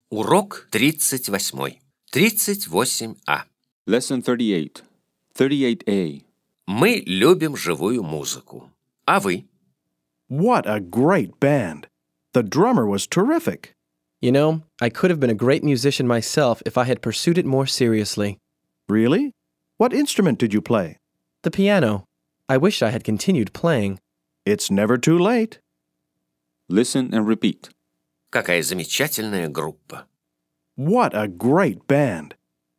Урок 38. 38А. Lesson 38. 38A. Мы любим живую музыку. А вы? What a great band! The drummer was terrific. You know, I could have been a great musician myself if I had pursued it more seriously. Really? What instrument did you play? The piano. I wish I had continued playing. It's never too late. Listen and repeat. Какая замечательная группа. What a great band!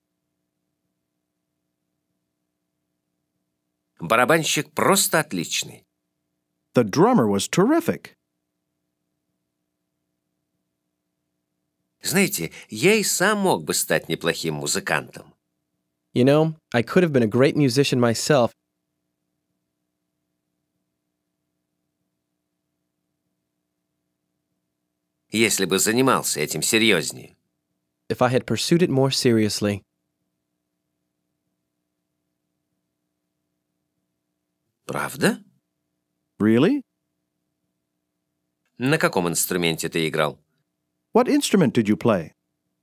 Барабанщик просто отличный. The drummer was terrific. Знаете, я и сам мог бы стать неплохим музыкантом. You know, I could have been a great musician myself Если бы занимался этим серьезнее. if I had pursued it more seriously. Правда? Really? На каком инструменте ты играл? What instrument did you play?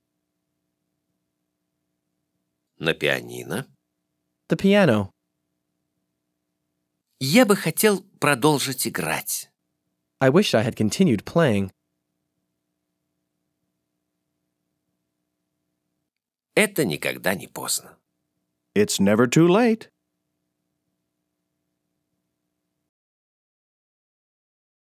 На пианино. The piano. Я бы хотел продолжить играть. I wish I had continued playing. Это никогда не поздно. It's never too late.